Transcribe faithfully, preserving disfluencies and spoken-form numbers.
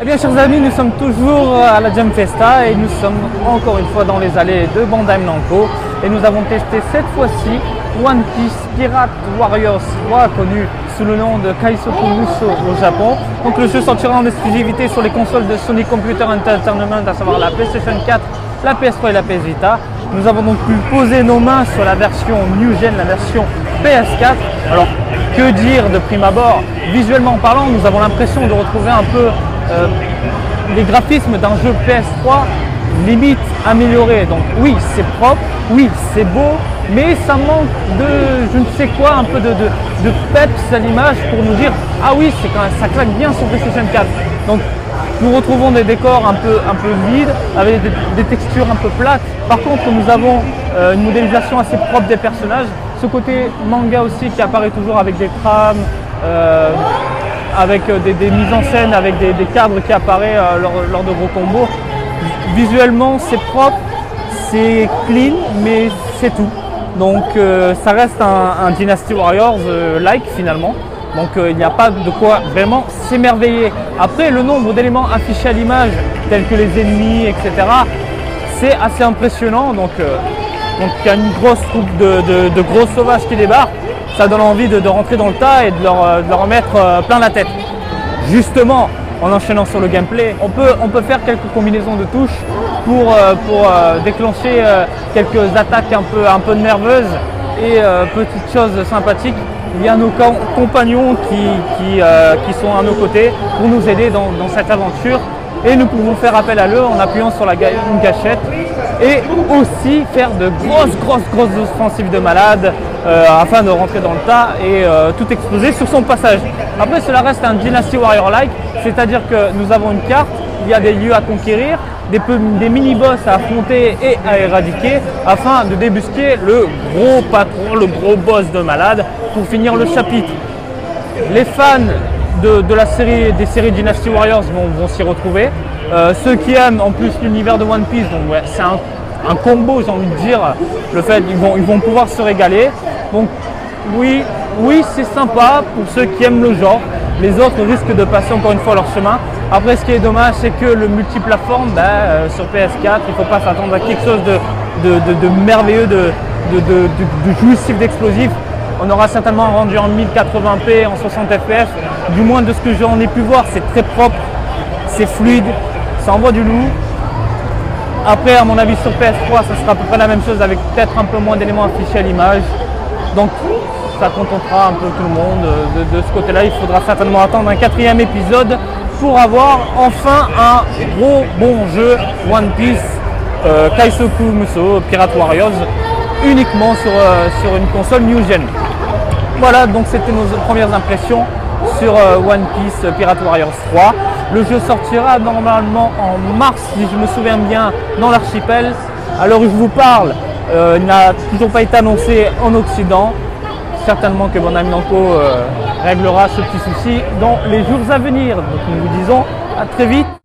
Eh bien, chers amis, nous sommes toujours à la Jam Festa et nous sommes encore une fois dans les allées de Bandai Namco et nous avons testé cette fois-ci One Piece Pirate Warriors trois, connu sous le nom de Kaisoku Musou au Japon. Donc le jeu sortira en exclusivité sur les consoles de Sony Computer Entertainment, à savoir la PlayStation quatre, la P S trois et la P S Vita. Nous avons donc pu poser nos mains sur la version New Gen, la version P S quatre. Alors, que dire de prime abord? Visuellement parlant, nous avons l'impression de retrouver un peu euh, les graphismes d'un jeu P S trois, limite amélioré. Donc oui, c'est propre, oui, c'est beau, mais ça manque de, je ne sais quoi, un peu de, de, de peps à l'image pour nous dire « Ah oui, c'est quand même, ça claque bien sur PlayStation quatre ». Donc nous retrouvons des décors un peu, un peu vides, avec des, des textures un peu plates. Par contre, nous avons euh, une modélisation assez propre des personnages. Ce côté manga aussi qui apparaît toujours avec des trames, euh, avec des, des mises en scène, avec des, des cadres qui apparaissent euh, lors, lors de gros combos. Visuellement, c'est propre, c'est clean, mais c'est tout. Donc euh, ça reste un, un Dynasty Warriors euh, like finalement. Donc euh, il n'y a pas de quoi vraiment s'émerveiller. Après, le nombre d'éléments affichés à l'image, tels que les ennemis, et cetera, c'est assez impressionnant. Donc, euh, donc il y a une grosse troupe de, de, de gros sauvages qui débarquent. Ça donne envie de, de rentrer dans le tas et de leur, de leur en mettre euh, plein la tête. Justement, en enchaînant sur le gameplay, on peut, on peut faire quelques combinaisons de touches pour, euh, pour euh, déclencher euh, quelques attaques un peu, un peu nerveuses et euh, petites choses sympathiques. Il y a nos compagnons qui, qui, euh, qui sont à nos côtés pour nous aider dans, dans cette aventure et nous pouvons faire appel à eux en appuyant sur la ga une gâchette et aussi faire de grosses grosses grosses offensives de malades euh, afin de rentrer dans le tas et euh, tout exploser sur son passage. Après, cela reste un Dynasty Warrior-like, c'est-à-dire que nous avons une carte, il y a des lieux à conquérir, des, des mini-boss à affronter et à éradiquer afin de débusquer le gros patron, le gros boss de malade pour finir le chapitre. Les fans de, de la série, des séries Dynasty Warriors vont, vont s'y retrouver. Euh, ceux qui aiment en plus l'univers de One Piece, donc ouais, c'est un, un combo, j'ai envie de dire. Le fait ils vont, ils vont pouvoir se régaler. Donc oui, oui, c'est sympa pour ceux qui aiment le genre. Les autres risquent de passer encore une fois leur chemin. Après, ce qui est dommage, c'est que le multiplateforme, ben, euh, sur P S quatre, il ne faut pas s'attendre à quelque chose de, de, de, de merveilleux, de, de, de, de, de jouissif, d'explosif. On aura certainement un rendu en mille quatre-vingts p, en soixante F P S. Du moins de ce que j'en ai pu voir, c'est très propre, c'est fluide, ça envoie du lourd. Après, à mon avis, sur P S trois, ça sera à peu près la même chose avec peut-être un peu moins d'éléments affichés à l'image. Donc, ça contentera un peu tout le monde. De, de ce côté-là, il faudra certainement attendre un quatrième épisode pour avoir enfin un gros bon jeu One Piece euh, Kaisoku Musou Pirate Warriors uniquement sur, euh, sur une console New Gen. Voilà, donc c'était nos premières impressions sur euh, One Piece Pirate Warriors trois. Le jeu sortira normalement en mars, si je me souviens bien, dans l'archipel. À l'heure où je vous parle, euh, il n'a toujours pas été annoncé en Occident. Certainement que Bandai Namco euh, réglera ce petit souci dans les jours à venir. Donc nous vous disons à très vite.